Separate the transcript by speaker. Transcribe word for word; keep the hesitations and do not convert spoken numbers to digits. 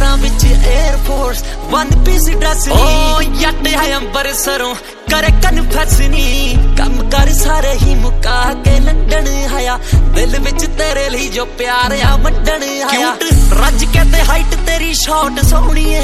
Speaker 1: पैरां विच air force one piece dress नी जट है अंबरसरों करे कन्फेस नी कम कर सारे ही मुका के लंडन आया दिल विच तेरे लिए जो प्यार आ मंडन आया रज के ते हाइट तेरी शॉट सोहनी है